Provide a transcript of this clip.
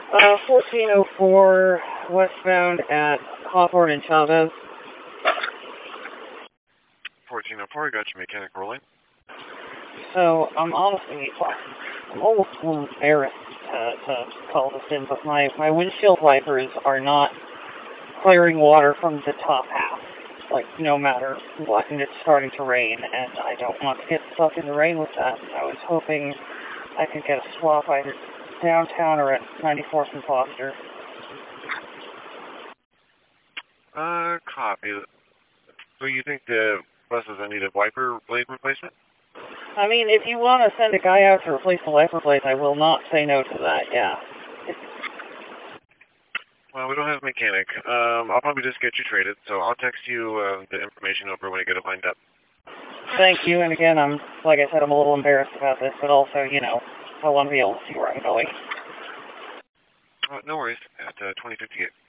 1404 westbound at Hawthorne and Chavez. 1404, got your mechanic rolling. So, I'm honestly, I'm almost embarrassed to call this in, but my windshield wipers are not clearing water from the top half, like, no matter what, and it's starting to rain, and I don't want to get stuck in the rain with that. I was hoping I could get a swap either downtown or at 94th and Foster. Copy. So you think the buses need a wiper blade replacement? I mean, if you want to send a guy out to replace the wiper blades, I will not say no to that, yeah. Well, we don't have a mechanic. I'll probably just get you traded, so I'll text you the information over when I get it lined up. Thank you, and again, like I said, I'm a little embarrassed about this, but also, you know, I want to be able to see where I'm going. No worries. At 2058.